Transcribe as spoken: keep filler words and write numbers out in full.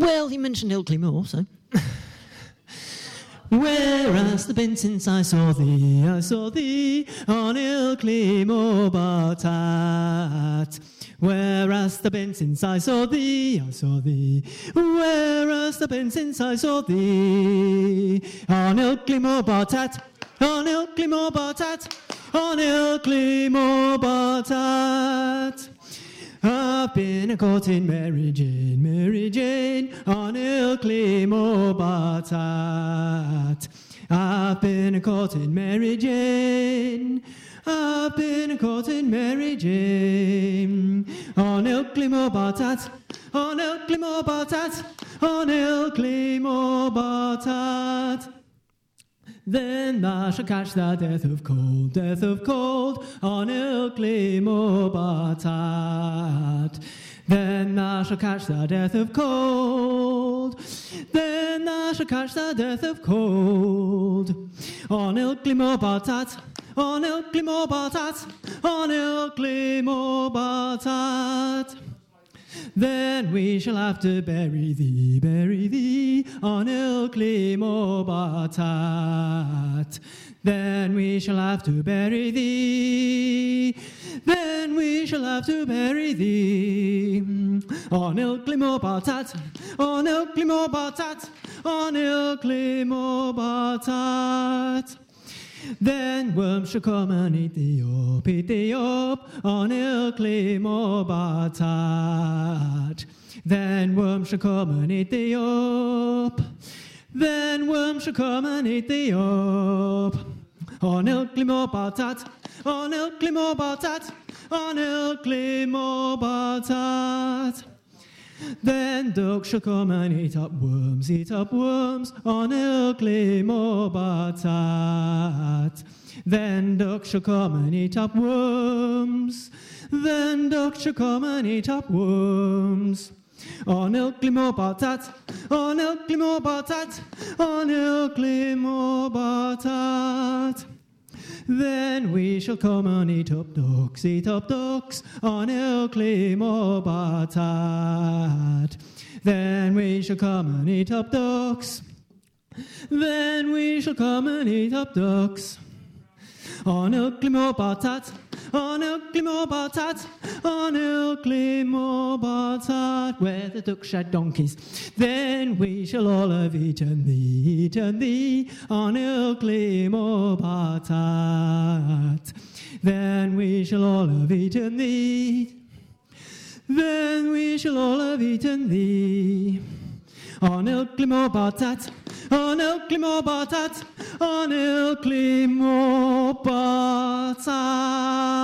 Well, he mentioned Ilkley Moor, so... Whereas the bin since I saw thee, I saw thee on Ilkley Moor Bartat. Whereas the bin since I saw thee, I saw thee. Whereas the bin since I saw thee on Ilkley Moor Bartat, on Ilkley Moor Bartat, on Ilkley Moor Bartat. I've been a courting Mary Jane, Mary Jane, on Ilkley Moor Bartat. I've been a courting Mary Jane, I've been a courting Mary Jane, on Ilkley Moor Bartat, on Ilkley Moor Bartat, on Ilkley Moor Bartat. Then thou shalt catch the death of cold, death of cold, on Ilkley Moor Bartat. Then thou shalt catch the death of cold, then thou shalt catch the death of cold, on Ilkley Moor Bartat, on Ilkley Moor Bartat, on Ilkley Moor Bartat. Then we shall have to bury thee, bury thee, on Ilkley Moor Bartat. Then we shall have to bury thee, then we shall have to bury thee, on Ilkley Moor Bartat, on Ilkley Moor Bartat, on Ilkley Moor Bartat. Then worms shall come and eat thee up, eat thee up, on Ilkley Moor Bartat. Then worms shall come and eat thee up, then worms shall come and eat thee up, on Ilkley Moor Bartat, on Ilkley Moor Bartat, on Ilkley Moor Bartat. Then ducks shall come and eat up worms, eat up worms, on Ilkley Moor Bartat. Then ducks shall come and eat up worms, then ducks shall come and eat up worms, on Ilkley Moor Bartat, on Ilkley Moor Bartat, on Ilkley Moor Bartat. Then we shall come and eat up ducks, eat up ducks, on Ilkley Moor Bartat. Then we shall come and eat up ducks, then we shall come and eat up ducks, on Ilkley Moor Bartat, on Ilkley Moor Bartat, on Ilkley Moor Bartat, where the ducks shed donkeys. Then we shall all have eaten thee, eaten thee, on Ilkley Moor Bartat. Then we shall all have eaten thee, then we shall all have eaten thee, on Ilkley Moor Bartat, on Ilkley Moor Bartat, on Ilkley Moor Bartat.